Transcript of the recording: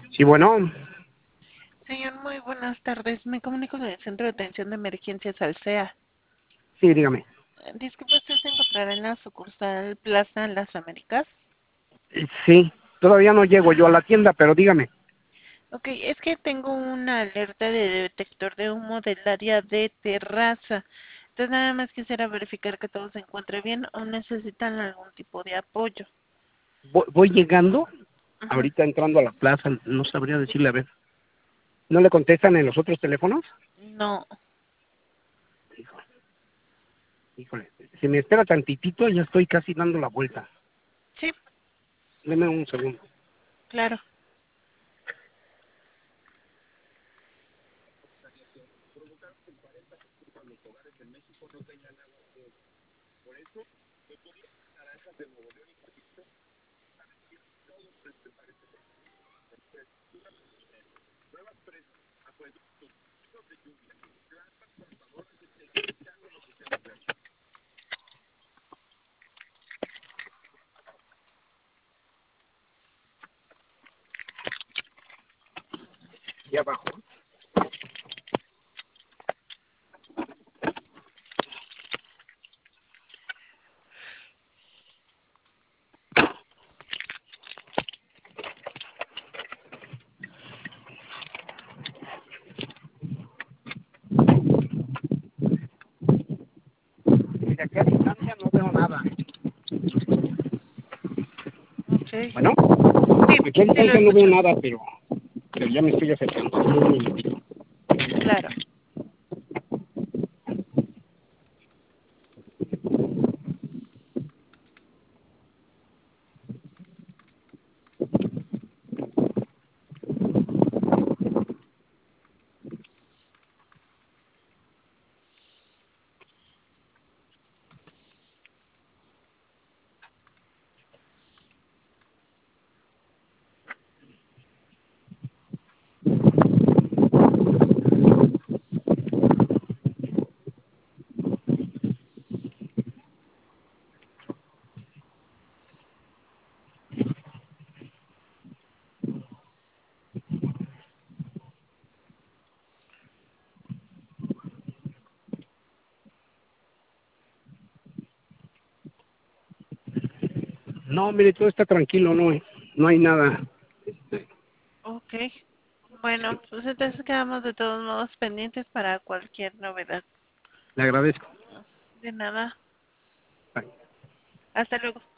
Sí, bueno, Señor, muy buenas tardes. Me comunico del Centro de Atención de Emergencias Alsea. sí, dígame. Disculpe, ¿usted se encontrará en la sucursal Plaza Las Américas? Sí, todavía no llego yo a la tienda, pero dígame. Ok, es que tengo una alerta de detector de humo del área de terraza. Entonces nada más quisiera verificar que todo se encuentre bien o necesitan algún tipo de apoyo. Voy llegando, Ujú. ahorita entrando a la plaza, no sabría decirle, a ver. ¿No le contestan en los otros teléfonos? No, Híjole, híjole. Si me espera tantitito, ya estoy casi dando la vuelta. sí, Deme un segundo. claro. Ya abajo. Y de aquí a distancia no veo nada. Ok. Bueno, Sí, aquí a sí lo distancia no veo escucho. nada, pero ya me estoy acercando. Un minutito. Claro. No, mire, todo está tranquilo, no hay nada. Ok. Bueno, pues entonces quedamos de todos modos pendientes para cualquier novedad. Le agradezco. De nada. Bye. Hasta luego.